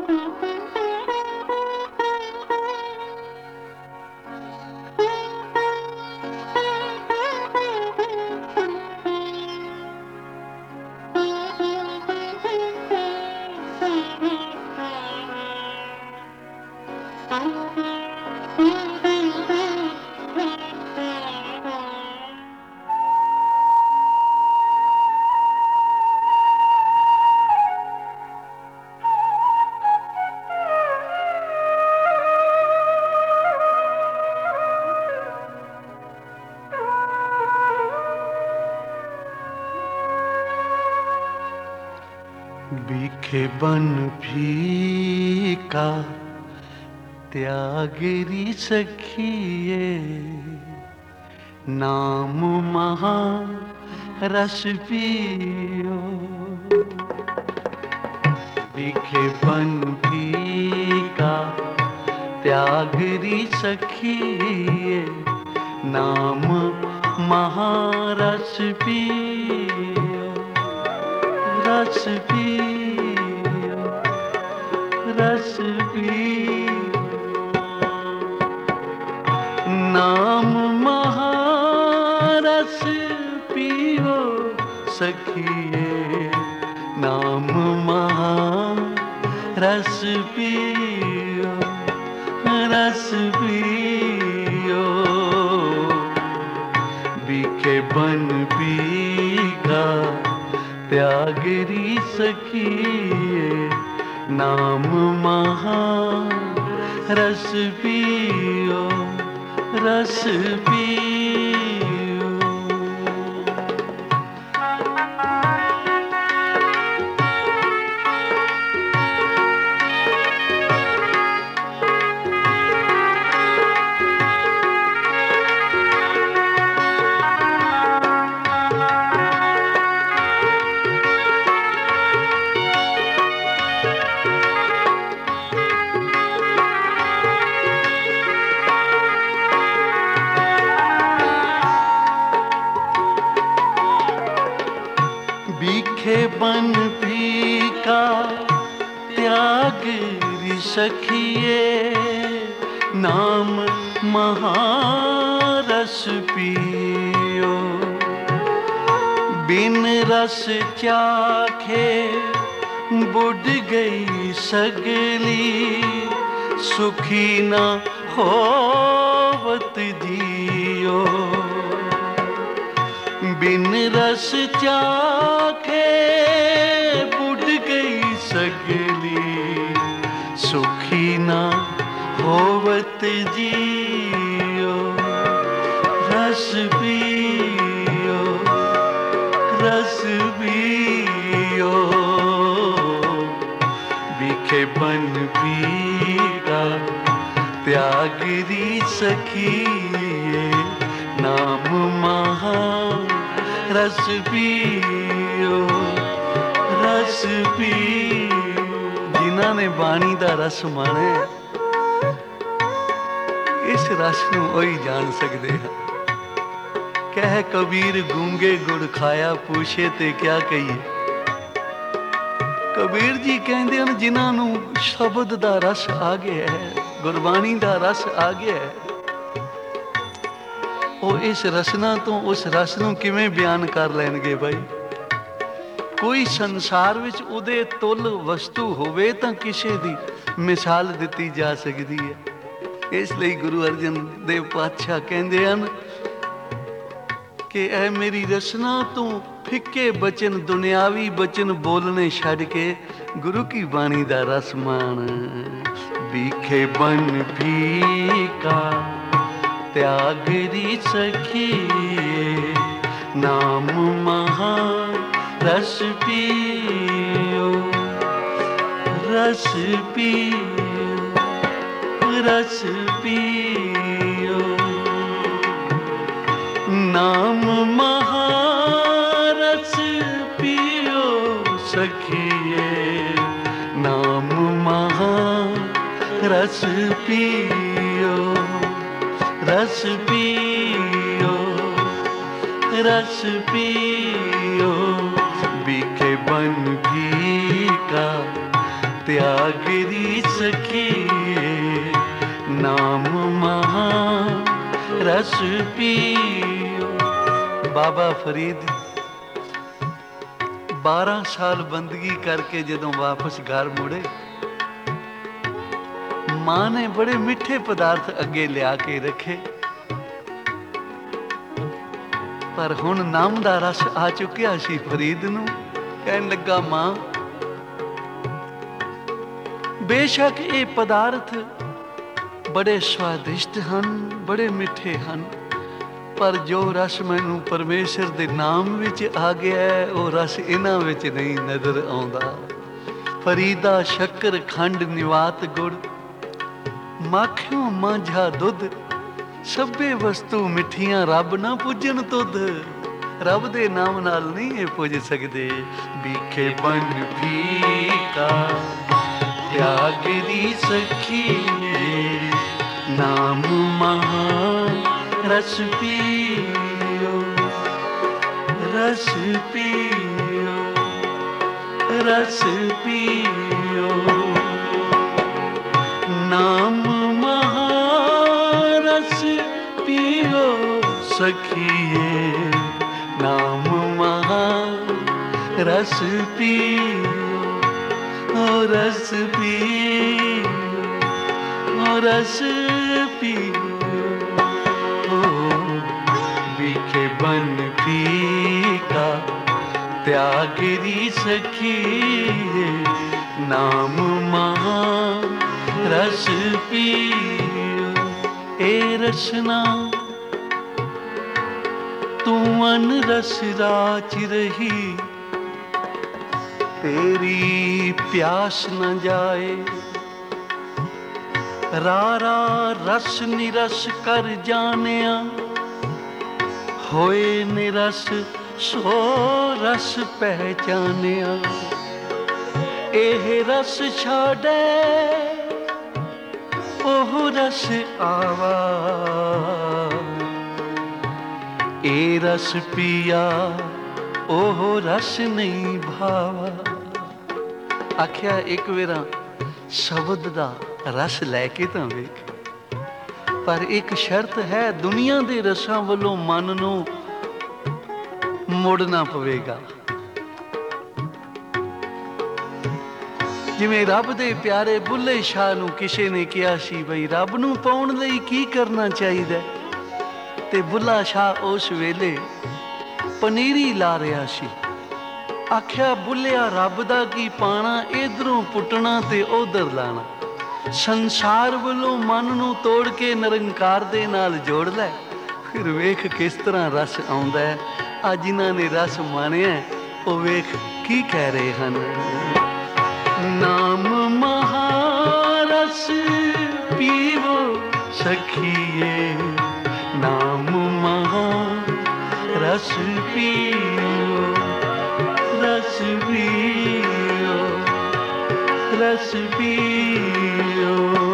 बीखे बन फीका त्यागरी सखिए, नाम महा रस पियो। बीखे बन फीका त्यागरी सखिए, नाम महारस पियो। रस पियो, रस पियो, नाम महारस पियो सखिए, नाम महारस पियो। रस पियो, बीखे बन बीघा त्यागरी सखिए, नाम महारस पियो। रस पियो, बन फीका त्यागरी सखिए, नाम महारस पियो। बिन रस चाखे बुझ गई सगली, सुखी न होवत जियो। बिन रस चाखे बुझ गई सगली, सुखी न होवत जियो। रस पियो, रस पियो, बीखे बन बीघा त्यागरी सखिए, नाम महारस पियो। रस पियो, जिन्हां ने बाणी दा रस माणे, इस रस नूं ओही जान सकदे हैं। कह कबीर गूंगे गुड़ खाया, पूछे ते क्या कहिए। कबीर जी कहंदे हन जिन्हां नूं शब्द दा रस आ गया है, गुरबाणी दा रस आ गया है, ਉਹ ਇਸ ਰਸਨਾ ਤੋਂ ਉਸ ਰਸ ਨੂੰ ਕਿਵੇਂ ਬਿਆਨ ਕਰ ਲੈਣਗੇ ਬਾਈ। ਕੋਈ ਸੰਸਾਰ ਵਿੱਚ ਉਹਦੇ ਤੁਲ ਵਸਤੂ ਹੋਵੇ ਤਾਂ ਕਿਸੇ ਦੀ ਮਿਸਾਲ ਦਿੱਤੀ ਜਾ ਸਕਦੀ ਹੈ। ਇਸ ਲਈ ਗੁਰੂ ਅਰਜਨ ਦੇਵ ਪਾਤਸ਼ਾਹ ਕਹਿੰਦੇ ਹਨ ਕਿ ਇਹ ਮੇਰੀ ਰਸਨਾ ਤੋਂ ਫਿੱਕੇ ਬਚਨ, ਦੁਨਿਆਵੀ ਬਚਨ ਬੋਲਣੇ ਛੱਡ ਕੇ ਗੁਰੂ ਕੀ ਬਾਣੀ ਦਾ ਰਸ ਮਾਣ। ਵੀਖੇ ਬਨ ਫੀਕਾ त्यागरी सखिए, नाम महारस पियो। रस पियो, रस पियो, नाम महारस पियो सखिए, नाम महारस पियो। रस पियो, रस पियो, बीखे बन फीका त्यागरी सखिए नाम महा रस पियो। बाबा फरीद 12 साल बंदगी करके जदों वापस घर मुड़े, मां ने बड़े मिठे पदार्थ अगे लिया के रखे, पर हुण नाम दा रस आ चुकिया सी फरीद नूं। कहन लगा मां, बेशक ये पदार्थ बड़े स्वादिष्ट हैं, बड़े मिठे हैं, पर जो रस मैनू परमेश्वर दे नाम विच आ गया है वो रस इन्हां विच नहीं नज़र आउंदा। फरीदा शक्कर खंड निवात गुड़, माखियों मांझा दुध, सभे वस्तु मिठियां रब ना पूजन तुध। रब दे नाम नाल नहीं ये पूज सकदे। बीखे बन फीका त्यागरी सखिए नाम महा रस पियो, रस पियो, रस पियो। नाम महा रस पियो सखिए नाम महा रस पियो, रस पियो, रस पियो। बीखे बन फीका त्यागरी सखिए नाम महा रस पियो। ए रसना तू अन रस राच रही, तेरी प्यास न जाए। रारा रस निरस कर जानिया, होए निरस सो रस पहचानिया। एह रस छाड़े ओह रस आवा, ए रस पिया ओह रस नहीं भावा। आख्या एक वेरा शब्द दा रस लैके तां वेख, पर एक शर्त है, दुनिया दे रसां वल्लों मन नूं मुड़ना पवेगा। जिवें रब दे प्यारे बुल्ले शाह नूं किसे ने कहा सी बई रब नूं पाउण लई की करना चाहिदा, ते बुल्ला शाह उस वेले पनीरी ला रहा सी। आख्या बुल्लिया रब दा की पाना, इधरों पुटना ते उधर लाना। संसार वालों मन नूं तोड़ के निरंकार दे नाल जोड़ लै, फिर वेख किस तरह रस आउंदा है। आ जिन्हां ने रस मानिया ओ वेख की कह रहे हैं। नाम महारस पीवो सखिए नाम महारस पियो, रस पियो, रस पियो।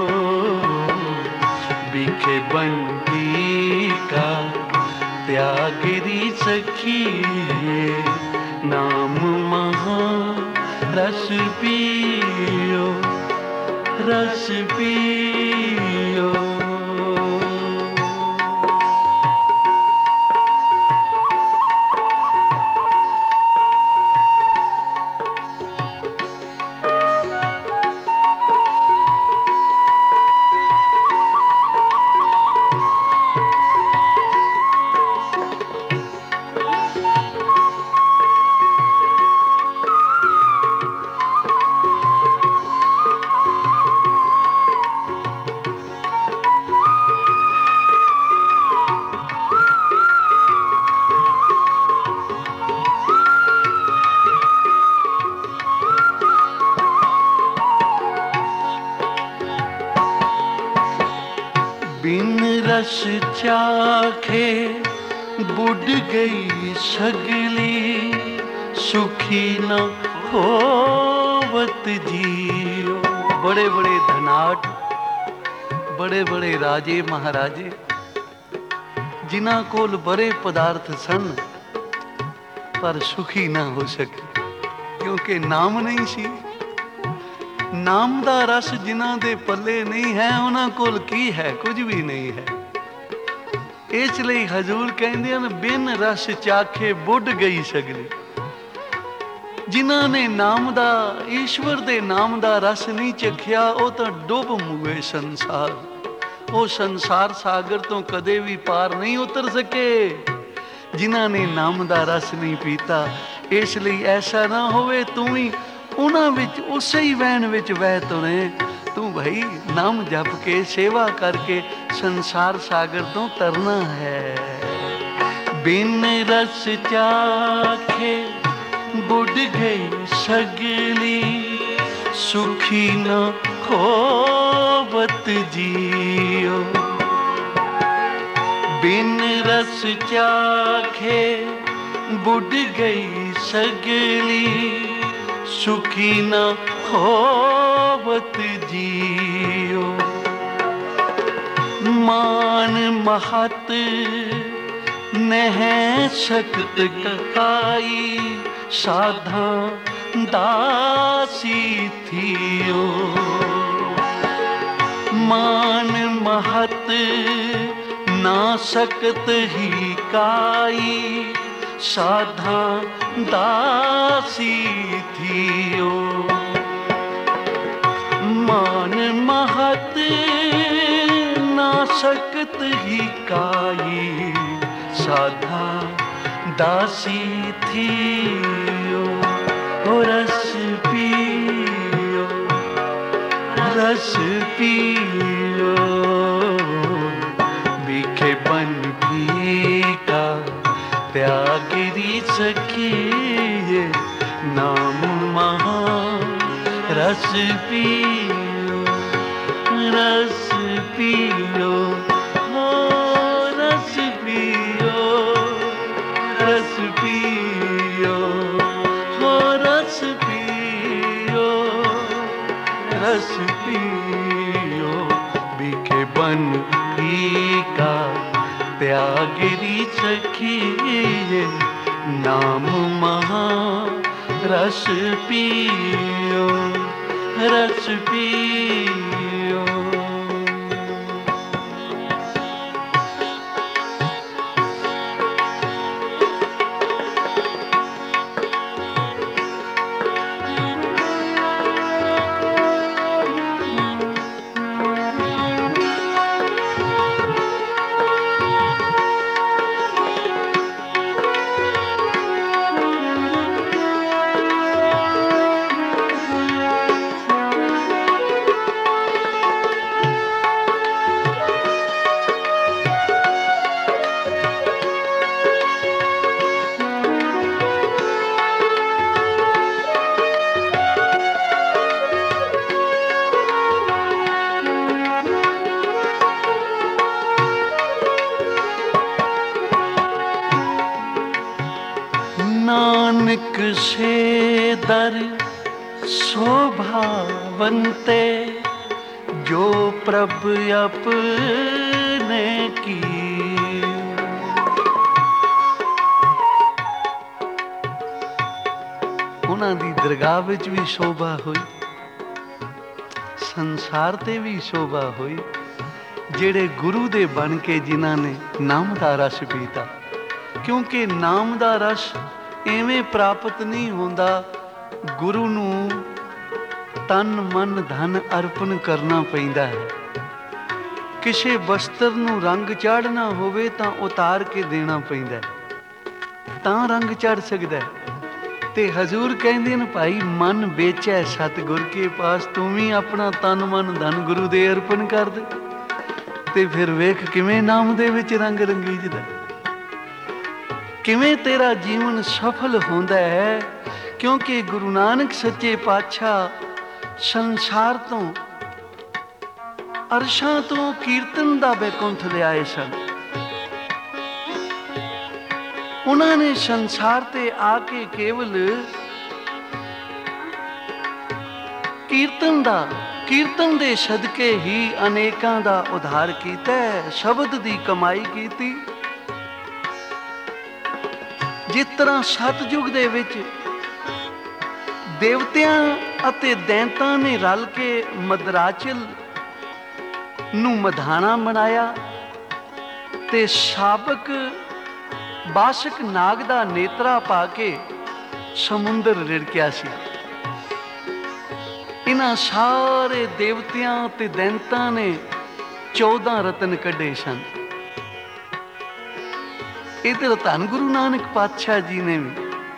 बीखे बंदी का त्यागरी सखिए नाम महा रस पियो, रस पियो। बिन रस चाखे बुढ़ गई सगली, सुखी न होवत जियो। बड़े बड़े धनाट, बड़े बड़े राजे महाराजे जिन्हां कोल बड़े पदार्थ सन, पर सुखी ना हो सके क्योंकि नाम नहीं सी। ਨਾਮ ਦਾ ਰਸ ਜਿਨ੍ਹਾਂ ਦੇ ਪੱਲੇ ਨਹੀਂ ਹੈ, ਉਹਨਾਂ ਕੋਲ ਕੀ ਹੈ? ਕੁਝ ਵੀ ਨਹੀਂ ਹੈ। ਇਸ ਲਈ ਹਜ਼ੂਰ ਕਹਿੰਦੇ ਹਨ, ਬਿਨ ਰਸ ਚਾਖੇ ਬੁੱਢ ਗਈ ਸਗਲੀ। ਜਿਨ੍ਹਾਂ ਨੇ ਨਾਮ ਦਾ, ਈਸ਼ਵਰ ਦੇ ਨਾਮ ਦਾ ਰਸ ਨਹੀਂ ਚਖਿਆ, ਉਹ ਤਾਂ ਡੁੱਬ ਮੁਏ ਸੰਸਾਰ। ਉਹ ਸੰਸਾਰ ਸਾਗਰ ਤੋਂ ਕਦੇ ਵੀ ਪਾਰ ਨਹੀਂ ਉਤਰ ਸਕੇ, ਜਿਨ੍ਹਾਂ ਨੇ ਨਾਮ ਦਾ ਰਸ ਨਹੀਂ ਪੀਤਾ। ਇਸ ਲਈ ਐਸਾ ਨਾ ਹੋਵੇ ਤੂੰ ਵੀ ਉਹਨਾਂ ਵਿੱਚ, ਉਸੇ ਹੀ ਵਹਿਣ ਵਿੱਚ ਵਹਿ ਤੁਰੇ। ਤੂੰ ਭਾਈ ਨਾਮ ਜਪ ਕੇ, ਸੇਵਾ ਕਰਕੇ ਸੰਸਾਰ ਸਾਗਰ ਤੋਂ ਤਰਨਾ ਹੈ। ਬਿਨ ਰਸ ਚਾਖੇ ਬੁੱਢ ਗਈ ਸਗਲੀ, ਸੁਖੀ ਨਾ ਹੋਵਤ ਜੀਓ। ਬਿਨ ਰਸ ਚਾਖੇ ਬੁੱਢ ਗਈ ਸਗਲੀ, ਸੁਖੀ ਨਾ ਹੋਵਤ ਜੀਓ। ਮਾਨ ਮਹਤ ਨਹਿ ਸਕਤ ਕਕਾਈ, ਸਾਧਾਂ ਦਾਸੀ ਥੀਓ। ਮਾਨ ਮਹਤ ਨਾ ਸਕਤ ਹੀ ਕਾਈ, ਸਾਧਾਂ ਦਾਸੀ ਥੀਓ। ਮਾਨ ਮਹਤ ਨਾ ਸਕਤ ਹੀ ਕਾਈ, ਸਾਧਾਂ ਦਾਸੀ ਥੀਓ। ਹੋ ਰਸ ਪੀਓ, ਰਸ ਪੀਓ, ਵਿਖੇ ਬਨ ਫੀਕਾ, त्यागिरी सखिए नाम महा। रस पियो, रस पियो, हो रस पियो, रस पियो, हो रस पियो, रस पियो। बिखे बन फीका, त्यागिरी सखिए नाम महा। रस पियो, रस पियो। नानक से दर शोभावंते, जो प्रभ अपने की। ਉਹਨਾਂ ਦੀ ਦਰਗਾਹ ਵਿੱਚ ਵੀ ਸ਼ੋਭਾ ਹੋਈ, ਸੰਸਾਰ ਤੇ ਵੀ ਸ਼ੋਭਾ ਹੋਈ, ਜਿਹੜੇ ਗੁਰੂ ਦੇ ਬਣ ਕੇ ਜਿਨ੍ਹਾਂ ਨੇ ਨਾਮ ਦਾ ਰਸ ਪੀਤਾ। ਕਿਉਂਕਿ ਨਾਮ ਦਾ ਰਸ ਐਵੇਂ ਪ੍ਰਾਪਤ ਨਹੀਂ ਹੁੰਦਾ, ਗੁਰੂ ਨੂੰ ਤਨ ਮਨ ਧਨ ਅਰਪਣ ਕਰਨਾ ਪੈਂਦਾ ਹੈ। ਕਿਸੇ ਵਸਤਰ ਨੂੰ ਰੰਗ ਚਾੜਨਾ ਹੋਵੇ ਤਾਂ ਉਤਾਰ ਕੇ ਦੇਣਾ ਪੈਂਦਾ, ਤਾਂ ਰੰਗ ਚੜ ਸਕਦਾ। ਤੇ ਹਜ਼ੂਰ ਕਹਿੰਦੇ ਨੇ, ਭਾਈ ਮਨ ਵੇਚੈ ਸਤਿਗੁਰ ਕੇ ਪਾਸ, ਤੂੰ ਵੀ ਆਪਣਾ ਤਨ ਮਨ ਧਨ ਗੁਰੂ ਦੇ ਅਰਪਣ ਕਰ ਦੇ, ਤੇ ਫਿਰ ਵੇਖ ਕਿਵੇਂ ਨਾਮ ਦੇ ਵਿੱਚ ਰੰਗ ਰੰਗੀਜਦਾ, ਕਿਵੇਂ ਤੇਰਾ ਜੀਵਨ ਸਫਲ ਹੁੰਦਾ ਹੈ। ਕਿਉਂਕਿ ਗੁਰੂ ਨਾਨਕ ਸੱਚੇ ਪਾਤਸ਼ਾਹ ਸੰਸਾਰ ਤੋਂ, ਅਰਸ਼ਾਂ ਤੋਂ ਕੀਰਤਨ ਦਾ ਬੈਕੁੰਠ ਲਿਆਏ ਸਨ। ਉਹਨਾਂ ਨੇ ਸੰਸਾਰ ਤੇ ਆ ਕੇ ਕੇਵਲ ਕੀਰਤਨ ਦੇ ਸਦਕੇ ਹੀ ਅਨੇਕਾਂ ਦਾ ਉਧਾਰ ਕੀਤਾ, ਸ਼ਬਦ ਦੀ ਕਮਾਈ ਕੀਤੀ। ਜਿਸ ਤਰ੍ਹਾਂ ਸਤਿਯੁਗ ਦੇ ਵਿੱਚ ਦੇਵਤਿਆਂ ਅਤੇ ਦੈਂਤਾਂ ਨੇ ਰਲ ਕੇ ਮਦਰਾਚਲ ਨੂੰ ਮਧਾਣਾ ਬਣਾਇਆ ਤੇ ਸਾਬਕ ਬਾਸ਼ਕ ਨਾਗ ਦਾ ਨੇਤਰਾ ਪਾ ਕੇ ਸਮੁੰਦਰ ਰਿੜਕਿਆ ਸੀ। ਇਹਨਾਂ ਸਾਰੇ ਦੇਵਤਿਆਂ ਤੇ ਦੈਂਤਾਂ ਨੇ 14 ਰਤਨ ਕੱਢੇ ਸਨ। ਇਧਰ ਧੰਨ ਗੁਰੂ ਨਾਨਕ ਪਾਤਸ਼ਾਹ ਜੀ ਨੇ ਵੀ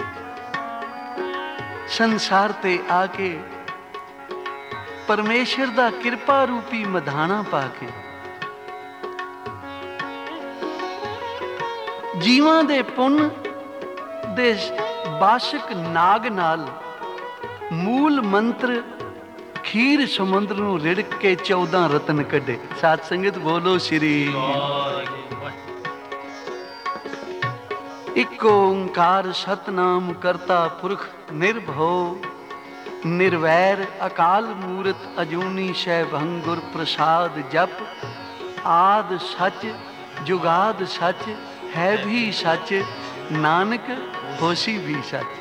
ਸੰਸਾਰ ਤੇ ਆ ਕੇ ਪਰਮੇਸ਼ਰ ਦਾ ਕਿਰਪਾ ਰੂਪੀ ਮਧਾਣਾ ਪਾ ਕੇ ਜੀਵਾਂ ਦੇ ਪੁੰਨ ਦੇ ਬਾਸ਼ਕ ਨਾਗ ਨਾਲ ਮੂਲ ਮੰਤਰ ਖੀਰ ਸਮੁੰਦਰ ਨੂੰ ਰਿੜਕ ਕੇ 14 ਰਤਨ ਕੱਢੇ। ਸਾਧ ਸੰਗਤ ਬੋਲੋ ਸ਼੍ਰੀ ਇੱਕ ਓੰਕਾਰ ਸਤਨਾਮ ਕਰਤਾ ਪੁਰਖ ਨਿਰਭਉ ਨਿਰਵੈਰ ਅਕਾਲ ਮੂਰਤ ਅਜੂਨੀ ਸੈਭੰ ਗੁਰ ਪ੍ਰਸਾਦ ਜਪ ਆਦ ਸੱਚ ਜੁਗਾਦ ਸੱਚ ਹੈ ਵੀ ਸੱਚ ਨਾਨਕ ਹੋਸੀ ਵੀ ਸੱਚ।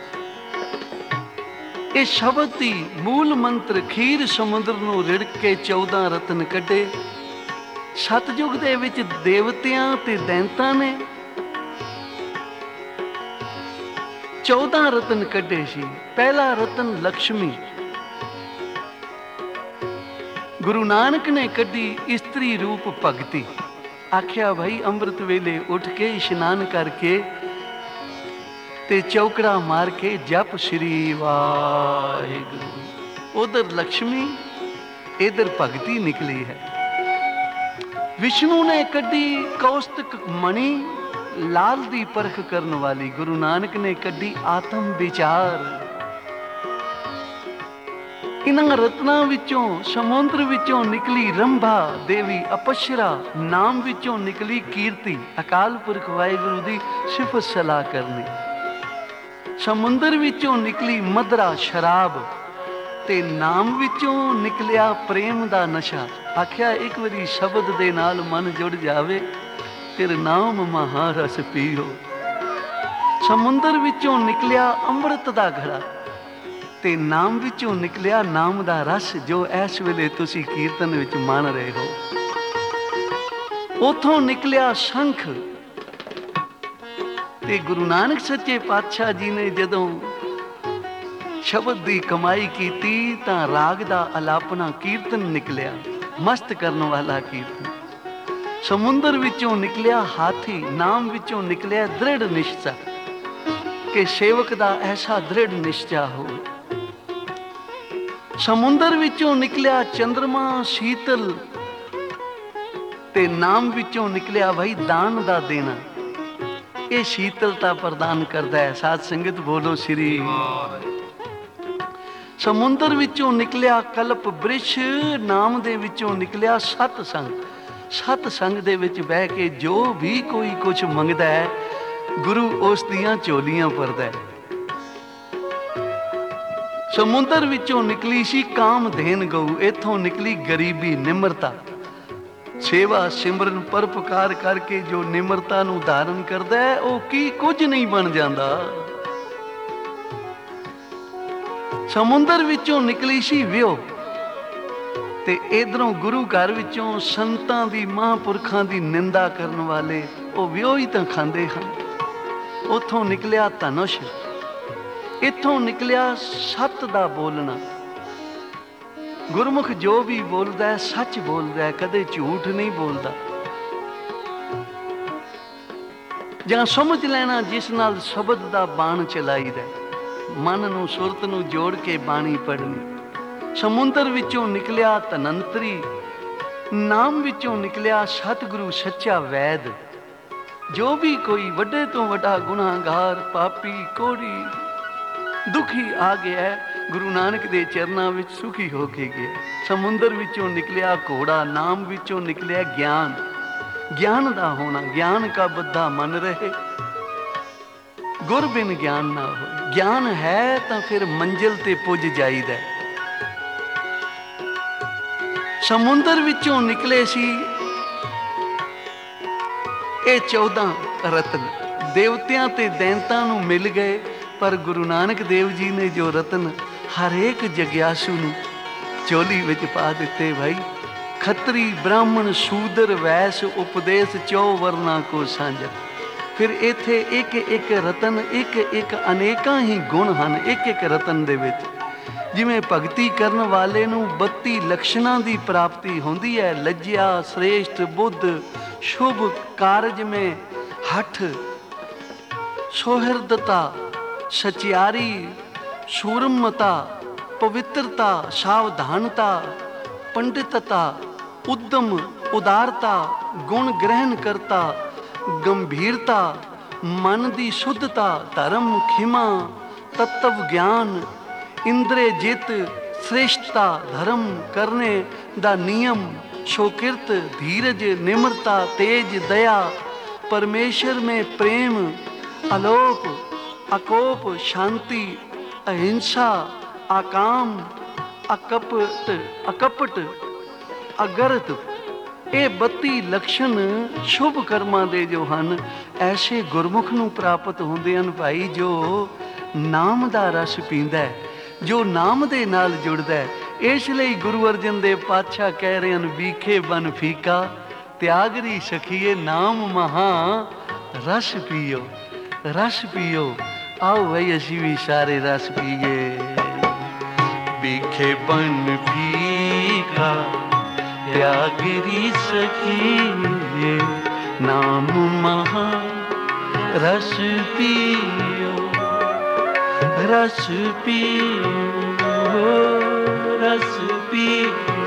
ਇਹ ਸ਼ਬਦ ਦੀ ਮੂਲ ਮੰਤਰ ਖੀਰ ਸਮੁੰਦਰ ਨੂੰ ਰਿੜਕ ਕੇ 14 ਰਤਨ ਕੱਢੇ। ਸਤਯੁਗ ਦੇ ਵਿੱਚ ਦੇਵਤਿਆਂ ਤੇ ਦੈਂਤਾਂ ਨੇ 14 ਰਤਨ ਕੱਢੇ ਸੀ। ਪਹਿਲਾ ਰਤਨ ਲక్ష్ਮੀ, ਗੁਰੂ ਨਾਨਕ ਨੇ ਕੱਢੀ ਇਸਤਰੀ ਰੂਪ ਭਗਤੀ। ਆਖਿਆ ਭਾਈ ਅੰਮ੍ਰਿਤ ਵੇਲੇ ਉੱਠ ਕੇ ਇਸ਼ਨਾਨ ਕਰਕੇ ਤੇ ਚੌਕੜਾ ਮਾਰ ਕੇ ਜਪ ਸ਼੍ਰੀ ਵਾਹਿਗੁਰੂ। ਉਧਰ ਲక్ష్ਮੀ ਇਧਰ ਭਗਤੀ ਨਿਕਲੀ ਹੈ। ਵਿਸ਼ਨੂੰ ਨੇ ਕੱਢੀ ਕੌਸਤਕ ਮਣੀ ਲਾਲ ਦੀ ਪਰਖ ਕਰਨ ਵਾਲੀ। ਗੁਰੂ ਨਾਨਕ ਨੇ ਕੱਢੀ ਆਤਮ ਵਿਚਾਰ। ਇਹਨਾਂ ਰਤਨਾਂ ਵਿੱਚੋਂ ਸਮੁੰਦਰ ਵਿੱਚੋਂ ਨਿਕਲੀ ਰੰਭਾ ਦੇਵੀ ਅਪਸ਼ਰਾ, ਨਾਮ ਵਿੱਚੋਂ ਨਿਕਲੀ ਕੀਰਤੀ। ਅਕਾਲ ਪੁਰਖ ਵਾਹਿਗੁਰੂ ਦੀ ਸਿਫਤ ਸਲਾਹ ਕਰਨੀ। ਸਮੁੰਦਰ ਵਿੱਚੋਂ ਨਿਕਲੀ ਮਦਰਾ ਸ਼ਰਾਬ ਤੇ ਨਾਮ ਵਿੱਚੋਂ ਨਿਕਲਿਆ ਪ੍ਰੇਮ ਦਾ ਨਸ਼ਾ। ਆਖਿਆ ਇੱਕ ਵਾਰੀ ਸ਼ਬਦ ਦੇ ਨਾਲ ਮਨ ਜੁੜ ਜਾਵੇ ਤੇਰੇ ਨਾਮ ਮਹਾਰਸ ਪੀਓ। ਸਮੁੰਦਰ ਵਿੱਚੋਂ ਨਿਕਲਿਆ ਅੰਮ੍ਰਿਤ ਦਾ ਘੜਾ ਤੇ ਨਾਮ ਵਿੱਚੋਂ ਨਿਕਲਿਆ ਨਾਮ ਦਾ ਰਸ, ਜੋ ਇਸ ਵੇਲੇ ਤੁਸੀਂ ਕੀਰਤਨ ਵਿੱਚ ਮੰਨ ਰਹੇ ਹੋ। ਉਥੋਂ ਨਿਕਲਿਆ ਸ਼ੰਖ ਤੇ ਗੁਰੂ ਨਾਨਕ ਸੱਚੇ ਪਾਤਸ਼ਾਹ ਜੀ ਨੇ ਜਦੋਂ ਸ਼ਬਦ ਦੀ ਕਮਾਈ ਕੀਤੀ ਤਾਂ ਰਾਗ ਦਾ ਅਲਾਪਨਾ ਕੀਰਤਨ ਨਿਕਲਿਆ, ਮਸਤ ਕਰਨ ਵਾਲਾ ਕੀਰਤਨ। ਸਮੁੰਦਰ ਵਿੱਚੋਂ ਨਿਕਲਿਆ ਹਾਥੀ, ਨਾਮ ਵਿੱਚੋਂ ਨਿਕਲਿਆ ਦ੍ਰਿੜ ਨਿਸ਼ਚਾ ਕਿ ਸੇਵਕ ਦਾ ਐਸਾ ਦ੍ਰਿੜ ਨਿਸ਼ਚਾ ਹੋ। ਸਮੁੰਦਰ ਵਿੱਚੋਂ ਨਿਕਲਿਆ ਚੰਦਰਮਾ ਸ਼ੀਤਲ ਤੇ ਨਾਮ ਵਿੱਚੋਂ ਨਿਕਲਿਆ ਭਾਈ ਦਾਨ ਦਾ ਦੇਣਾ। ਇਹ ਸ਼ੀਤਲਤਾ ਪ੍ਰਦਾਨ ਕਰਦਾ ਹੈ। ਸਾਧ ਸੰਗਤ ਬੋਲੋ ਸ਼੍ਰੀ। ਸਮੁੰਦਰ ਵਿੱਚੋਂ ਨਿਕਲਿਆ ਕਲਪ ਬ੍ਰਿਸ਼, ਨਾਮ ਦੇ ਵਿੱਚੋਂ ਨਿਕਲਿਆ ਸਤ ਸੰਗ। ਸਤ ਸੰਗ ਦੇ ਵਿੱਚ ਬਹਿ ਕੇ ਜੋ ਵੀ ਕੋਈ ਕੁਛ ਮੰਗਦਾ ਹੈ ਗੁਰੂ ਉਸ ਦੀਆਂ ਝੋਲੀਆਂ ਭਰਦਾ ਹੈ। ਸਮੁੰਦਰ ਵਿੱਚੋਂ ਨਿਕਲੀ ਸੀ ਕਾਮਧੇਨ ਗਊ, ਇੱਥੋਂ ਨਿਕਲੀ ਗਰੀਬੀ ਨਿਮਰਤਾ। ਸੇਵਾ ਸਿਮਰਨ ਪਰਉਪਕਾਰ ਕਰਕੇ ਜੋ ਨਿਮਰਤਾ ਨੂੰ ਧਾਰਨ ਕਰਦਾ ਹੈ ਉਹ ਕੀ ਕੁਝ ਨਹੀਂ ਬਣ ਜਾਂਦਾ। ਸਮੁੰਦਰ ਵਿੱਚੋਂ ਨਿਕਲੀ ਸੀ ਵਿਉ ਤੇ ਇਧਰੋਂ ਗੁਰੂ ਘਰ ਵਿੱਚੋਂ ਸੰਤਾਂ ਦੀ ਮਹਾਂਪੁਰਖਾਂ ਦੀ ਨਿੰਦਾ ਕਰਨ ਵਾਲੇ ਉਹ ਵਿਉ ਹੀ ਤਾਂ ਖਾਂਦੇ ਹਨ। ਉੱਥੋਂ ਨਿਕਲਿਆ ਧਨੁਸ਼, ਇੱਥੋਂ ਨਿਕਲਿਆ ਸੱਤ ਦਾ ਬੋਲਣਾ। ਗੁਰਮੁਖ ਜੋ ਵੀ ਬੋਲਦਾ ਹੈ ਸੱਚ ਬੋਲਦਾ ਹੈ, ਕਦੇ ਝੂਠ ਨਹੀਂ ਬੋਲਦਾ। ਜਾਂ ਸਮਝ ਲੈਣਾ ਜਿਸ ਨਾਲ ਸ਼ਬਦ ਦਾ ਬਾਣ ਚਲਾਈਦਾ, ਮਨ ਨੂੰ ਸੁਰਤ ਨੂੰ ਜੋੜ ਕੇ ਬਾਣੀ ਪੜ੍ਹਨੀ। ਸਮੁੰਦਰ ਵਿੱਚੋਂ ਨਿਕਲਿਆ ਧਨੰਤਰੀ, ਨਾਮ ਵਿੱਚੋਂ ਨਿਕਲਿਆ ਸਤਿਗੁਰੂ ਸੱਚਾ ਵੈਦ। ਜੋ ਵੀ ਕੋਈ ਵੱਡੇ ਤੋਂ ਵੱਡਾ ਗੁਨਾਹਗਾਰ ਪਾਪੀ ਕੋੜੀ ਦੁਖੀ ਆ ਗਿਆ ਗੁਰੂ ਨਾਨਕ ਦੇ ਚਰਨਾਂ ਵਿੱਚ ਸੁਖੀ ਹੋ ਕੇ ਗਿਆ। ਸਮੁੰਦਰ ਵਿੱਚੋਂ ਨਿਕਲਿਆ ਘੋੜਾ, ਨਾਮ ਵਿੱਚੋਂ ਨਿਕਲਿਆ ਗਿਆਨ। ਗਿਆਨ ਦਾ ਹੋਣਾ, ਗਿਆਨ ਕਾ ਬੱਧਾ ਮਨ ਰਹੇ ਗੁਰ ਬਿਨ ਗਿਆਨ ਨਾ ਹੋਏ। ਗਿਆਨ ਹੈ ਤਾਂ ਫਿਰ ਮੰਜ਼ਿਲ ਤੇ ਪੁੱਜ ਜਾਈਦਾ। ਸਮੁੰਦਰ ਵਿੱਚੋਂ ਨਿਕਲੇ ਸੀ ਇਹ 14 ਰਤਨ। ਦੇਵਤਿਆਂ ਤੇ ਦੈਂਤਾਂ ਨੂੰ ਮਿਲ ਗਏ, ਪਰ ਗੁਰੂ ਨਾਨਕ ਦੇਵ ਜੀ ਨੇ ਜੋ ਰਤਨ ਹਰੇਕ ਜਗਿਆਸੂ ਨੂੰ ਚੋਲੀ ਵਿੱਚ ਪਾ ਦਿੱਤੇ ਭਾਈ। ਖੱਤਰੀ ਬ੍ਰਾਹਮਣ ਸ਼ੂਦਰ ਵੈਸ ਉਪਦੇਸ਼ ਚੌ ਵਰਨਾ ਕੋ ਸਾਂਝਾ। ਫਿਰ ਇੱਥੇ ਇੱਕ ਇੱਕ ਰਤਨ, ਇੱਕ ਇੱਕ ਅਨੇਕਾਂ ਹੀ ਗੁਣ ਹਨ ਇੱਕ ਇੱਕ ਰਤਨ ਦੇ ਵਿੱਚ। ਜਿਵੇਂ ਭਗਤੀ ਕਰਨ ਵਾਲੇ ਨੂੰ 32 ਲਕਸ਼ਣਾਂ ਦੀ ਪ੍ਰਾਪਤੀ ਹੁੰਦੀ ਹੈ। ਲੱਜਿਆ, ਸ੍ਰੇਸ਼ਟ, ਬੁੱਧ, ਸ਼ੁਭ ਕਾਰਜ ਮੇਂ ਹਠ, ਸੌਹਿਰਦਤਾ, ਸਚਿਆਰੀ, ਸੂਰਮਤਾ, ਪਵਿੱਤਰਤਾ, ਸਾਵਧਾਨਤਾ, ਪੰਡਿਤਤਾ, ਉਦਮ, ਉਦਾਰਤਾ, ਗੁਣ ਗ੍ਰਹਿਣ ਕਰਤਾ, ਗੰਭੀਰਤਾ, ਮਨ ਦੀ ਸ਼ੁੱਧਤਾ, ਧਰਮ, ਖਿਮਾ, ਤੱਤਵ ਗਿਆਨ, ਇੰਦਰੇ ਜਿੱਤ, श्रेष्ठता, धर्म करने दा नियम, शोकिर्त, धीरज, निम्रता, तेज, दया, परमेश्वर में प्रेम, अलोप, अकोप, शांति, अहिंसा, आकाम, अकपट, अगरत। ਇਹ 32 ਲਕਸ਼ਣ ਸ਼ੁਭ ਕਰਮਾਂ ਦੇ ਜੋ ਹਨ, ਐਸੇ ਗੁਰਮੁਖ ਨੂੰ ਪ੍ਰਾਪਤ ਹੁੰਦੇ ਹਨ ਭਾਈ, ਜੋ ਨਾਮ ਦਾ ਰਸ ਪੀਂਦਾ ਹੈ, ਜੋ ਨਾਮ ਦੇ ਨਾਲ ਜੁੜਦਾ ਹੈ। ਇਸ ਲਈ ਗੁਰੂ ਅਰਜਨ ਦੇਵ ਪਾਤਸ਼ਾਹ ਕਹਿ ਰਹੇ ਹਨ, ਵੀਖੇ ਬਨ ਫੀਕਾ ਤਿਆਗਰੀ ਸਖੀਏ, ਨਾਮ ਮਹਾ ਰਸ ਪੀਓ, ਰਸ ਪੀਓ। ਆਓ ਬਈ ਅਸੀਂ ਵੀ ਸਾਰੇ ਰਸ ਪੀਏ। ਵੀਖੇ ਬਨ ਫੀਕਾ त्यागरी सखिए, नाम महा रस पियो, रस पियो, रस पियो।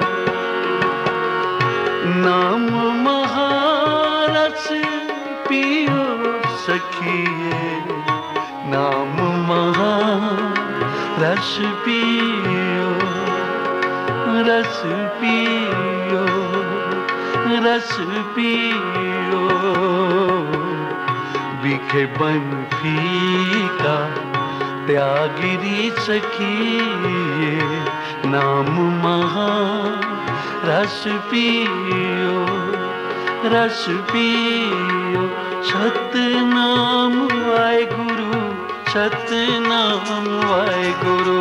नाम महा रस पियो सखिए, नाम महा रस पियो, रस पियो, रस पियो। बीखे बन फीका त्यागिरी सखिए, नाम महा रस पियो, रस पियो। सतनाम वाहेगुरु, सतनाम वाहेगुरु,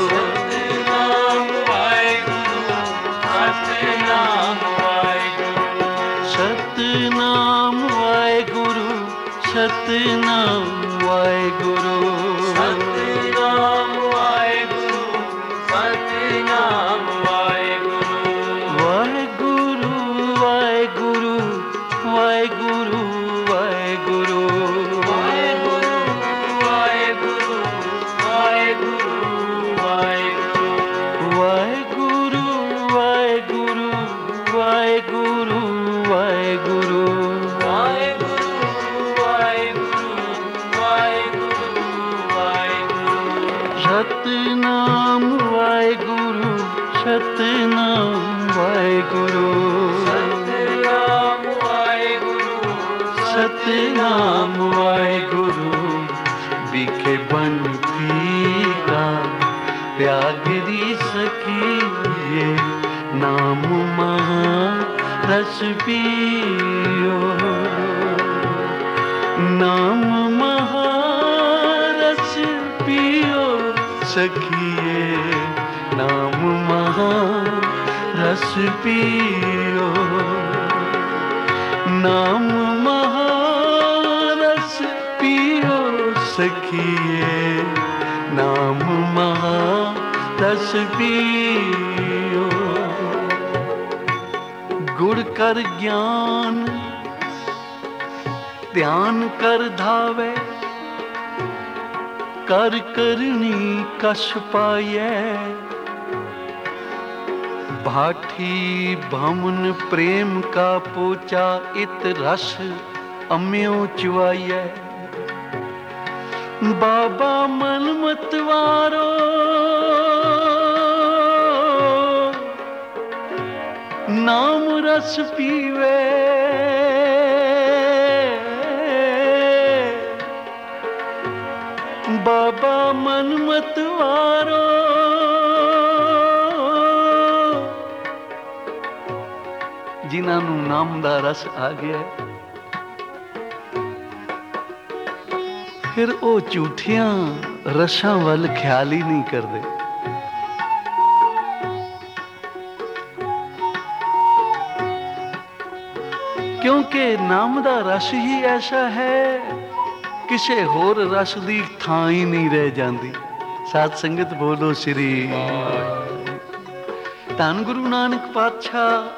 सतनाम वाहेगुरु, सतनाम वाहेगुरु, सतनाम वाहेगुरु, सतनाम वाहेगुरु। वाहेगुरु, वाहेगुरु, वाहेगुरु, वाहेगुरु, वाहेगुरु, वाहेगुरु, वाहेगुरु, वाहेगुरु, वाहेगुरु, वाहेगुरु, वाहेगुरु, वाहेगुरु, वाहेगुरु, वाहेगुरु, वाहेगुरु। सतनाम वाहेगुरु, सतनाम वाहेगुरु, सतनाम वाहेगुरु, सतनाम वाहेगुरु। बीखे बन फीका त्यागरी सखिए, नाम महा रस पियो, नाम महा रस पियो सखिए, नाम महा रस पियो, नाम महा रस पियो सखिए, नाम महा रस पियो। गुड़ कर ज्ञान ध्यान कर धावे, कर करनी कश पाए। भाठी भमन प्रेम का पोचा, इत रस अम्यो चुआइए। बाबा मन मतवारो नाम रस पीवे, बाबा मन मतवारो जिन्हां नूं नाम दा रस आ गया, फिर वो झूठियां रसां वल ख्याल ही नहीं करते। क्योंकि नाम दा रस ही ऐसा है किसे होर रस दी थां ही नहीं रह जाती। साध संगत बोलो श्री धन गुरु नानक पातशाह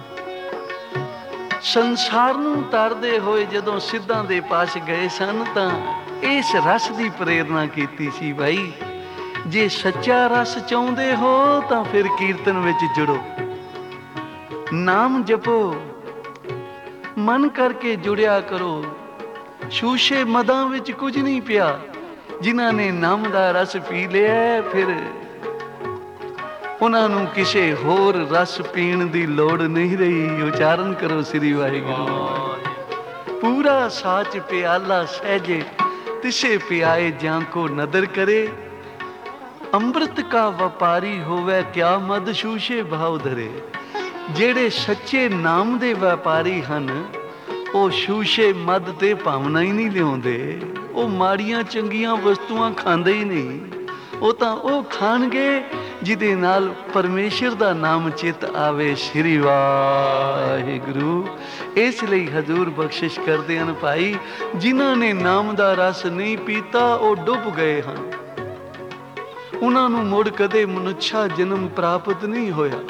संसार नूं तरदे होए जदों सिद्धां दे पास गए सन तां इस रस की प्रेरणा की सी, भाई जे सच्चा रस चाहुंदे हो तां फिर कीर्तन विच जुड़ो, नाम जपो, मन करके जुड़िया करो। शूशे मदां विच कुछ नहीं पिया, जिन्हां ने नाम दा रस पी लिया फिर उन्हां नूं किसे होर रस पीण दी लोड़ नहीं रही। उचारण करो श्री वाहिगुरू। पूरा साच प्याला सहजे तिसे पियाए जांको नदर करे, अमृत का व्यापारी होवे क्या मद शूशे भाव धरे। जेड़े सच्चे नाम दे व्यापारी हन ਉਹ ਸ਼ੂਸ਼ੇ ਮਦ ਤੇ ਭਾਵਨਾ ਹੀ ਨਹੀਂ ਲਿਆਉਂਦੇ, ਉਹ ਮਾੜੀਆਂ ਚੰਗੀਆਂ ਵਸਤੂਆਂ ਖਾਂਦੇ ਹੀ ਨਹੀਂ। ਉਹ ਤਾਂ ਉਹ ਖਾਣਗੇ ਜਿਹਦੇ ਨਾਲ ਪਰਮੇਸ਼ਰ ਦਾ ਨਾਮ ਚਿੱਤ ਆਵੇ। ਸ਼੍ਰੀ ਵਾਹਿਗੁਰੂ। ਇਸ ਲਈ ਹਜ਼ੂਰ ਬਖਸ਼ਿਸ਼ ਕਰਦੇ ਹਨ ਭਾਈ, ਜਿਨ੍ਹਾਂ ਨੇ ਨਾਮ ਦਾ ਰਸ ਨਹੀਂ ਪੀਤਾ ਉਹ ਡੁੱਬ ਗਏ ਹਨ, ਉਹਨਾਂ ਨੂੰ ਮੁੜ ਕਦੇ ਮਨੁੱਖਾ ਜਨਮ ਪ੍ਰਾਪਤ ਨਹੀਂ ਹੋਇਆ।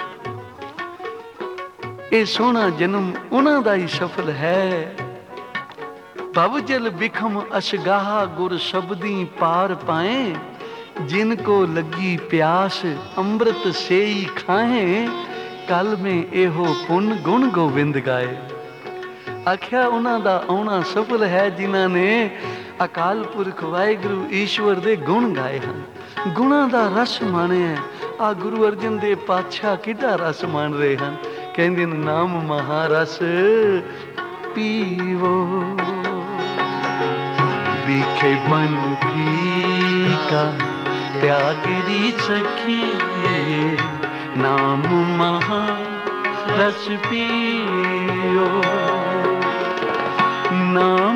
ਇਹ ਸੋਹਣਾ ਜਨਮ ਉਹਨਾਂ ਦਾ ਹੀ ਸਫਲ ਹੈ। ਭਵ ਜਲ ਬਿਖਮ ਅਸ਼ਗਾਹ ਗੁਰ ਸ਼ਬਦੀ ਪਾਰ ਪਾਏ, ਜਿਨ ਕੋ ਲੱਗੀ ਪਿਆਸ ਅੰਮ੍ਰਿਤ ਸੇਈ ਖਾਏ, ਕਲ ਮੇ ਇਹੋ ਪੁੰਨ ਗੁਣ ਗੋਬਿੰਦ ਗਾਏ। ਆਖਿਆ ਉਹਨਾਂ ਦਾ ਆਉਣਾ ਸਫਲ ਹੈ ਜਿਨ੍ਹਾਂ ਨੇ ਅਕਾਲ ਪੁਰਖ ਵਾਹਿਗੁਰੂ ਈਸ਼ਵਰ ਦੇ ਗੁਣ ਗਾਏ ਹਨ, ਗੁਣਾਂ ਦਾ ਰਸ ਮਾਣਿਆ। ਆ ਗੁਰੂ ਅਰਜਨ ਦੇਵ ਪਾਤਸ਼ਾਹ ਕਿੱਡਾ ਰਸ ਮਾਣ ਰਹੇ ਹਨ। ਕਹਿੰਦੇ ਨੇ ਨਾਮ ਮਹਾਰਸ ਪੀਵੋ, ਵਿਖੇ ਬਨ ਫੀਕਾ त्यागरी सखिए, नाम महारस पियो, नाम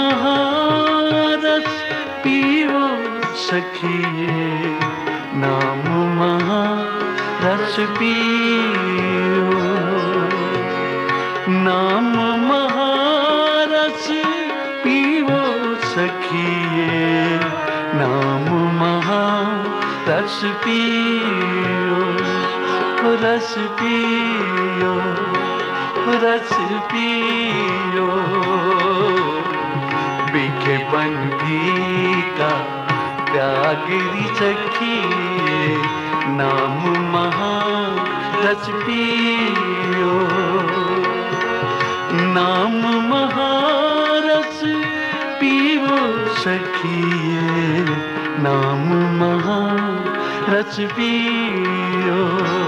महारस पियो सखिए, नाम महारस पियो, नाम महारस पियो सखिए, नाम रस पियो, रस पियो, रस पियो, बिखे बन भीका त्यागरी सखिए, नाम महारस पियो, नाम महारस पियो सखिए, नाम महारस पियो,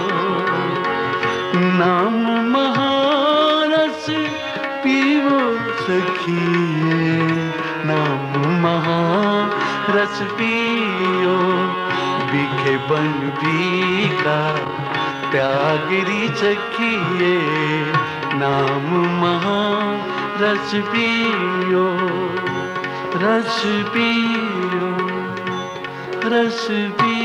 नाम महारस पियो सखिए, नाम महारस पियो, बिखे बन भीका त्यागरी सखिए, नाम महारस पियो, रस पियो, रस पियो।